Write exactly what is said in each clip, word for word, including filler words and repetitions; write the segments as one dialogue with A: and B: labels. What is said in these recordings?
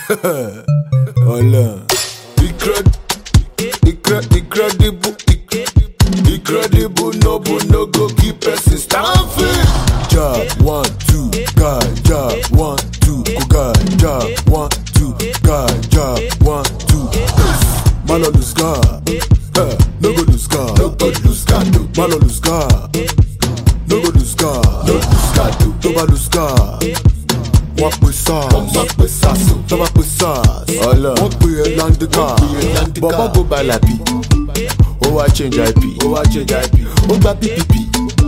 A: Hola. Incred- incred- Incredible, incredible, no, but no go keep person stamping. Job one, two, God, job one, two, go God, job one, two, God, job one, two. Man on the scar, huh, no go lose scar, no go lose scar, man on the scar, no go lose scar, no lose scar, no go lose scar. Wọ́n pe SARS, wọ́n pe SARS, tó bá pe SARS, wọ́n pe ẹ̀ landika, bọ̀bọ̀ go by lapi, ó wá change I P, ó wá change I P, ó gba P P P,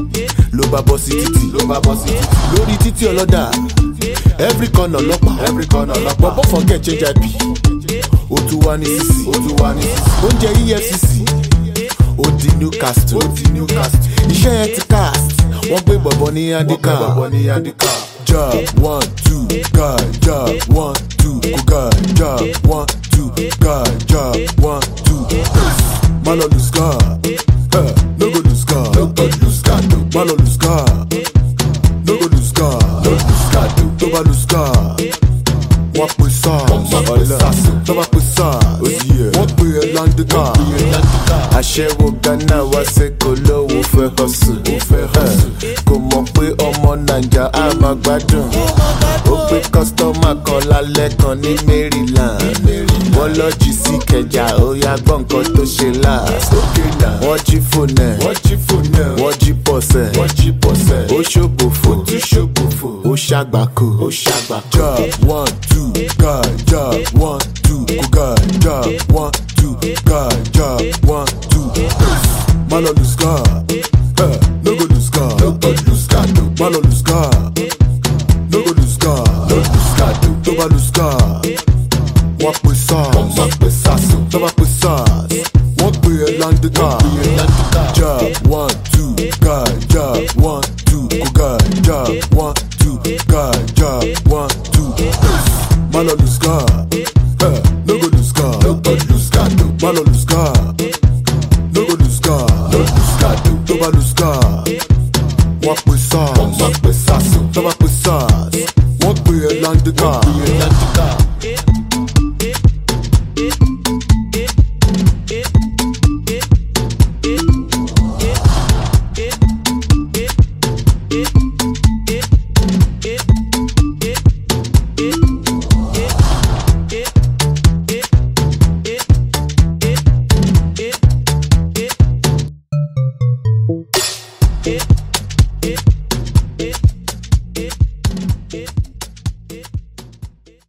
A: ló bá bọ́ sí títì, ló bá bọ́ sí títì, lórí títì ọlọ́dà, every corner ọlọ́pàá, every corner ọlọ́pàá, bọ̀bọ̀ forget change I P, ó tún wá ní sísì, ó tún wá ní sísì, oúnjẹ E F C C, ó di Newcastle, ó di Newcastle, iṣẹ́ yẹn ti cast, wọ́n gbé bọ̀bọ̀ ní handicap, bọ̀bọ̀ ní handicap. Job one, two, God, job one, two, go God, job one, two, God, job one, two. Man on the scar, huh, no go lose scar, no go lose scar, man on the scar, no go lose scar, no lose scar, no go lose scar. Wọ́n pe SARS, tó bá pe SARS, wọ́n pe ẹ̀ landika. Aṣẹ́wó Ghana wá sẹ́kọ̀ọ́ lówó fẹ́ hustle, kò mọ̀ pé ọmọ Naija á máa gbádùn. Ó gbé kọ́sítọ́mà kan lálẹ́ kan ní Maryland. Wọ́n lọ́jì sí Ìkẹjà, ó yá gbọ́ nǹkan tó ṣe last. Wọ́n jí fóònù ẹ̀, wọ́n jí pọ̀sẹ̀, ó ṣògbófò, ó ṣàgbákò. Job one, two, God, job one, two, go God, job one, two, God, job one, two. Man on the scar, huh, no go lose scar, no go lose scar, man on the scar, no go lose scar, no lose scar, no go lose scar. Wọ́n pe SARS, wọ́n pe SARS, tó bá pe SARS, wọ́n pe ẹ̀ landika. Job one, two, God, job one, two, go God, job one, two, God, job one, two. Man on the scar, huh, no go lose scar, no go lose scar, man on the scar, no go lose scar, no lose scar, no go lose scar. Wọ́n pe SARS, wọ́n pe SARS, tó bá pe SARS, wọ́n pe ẹ̀ landika.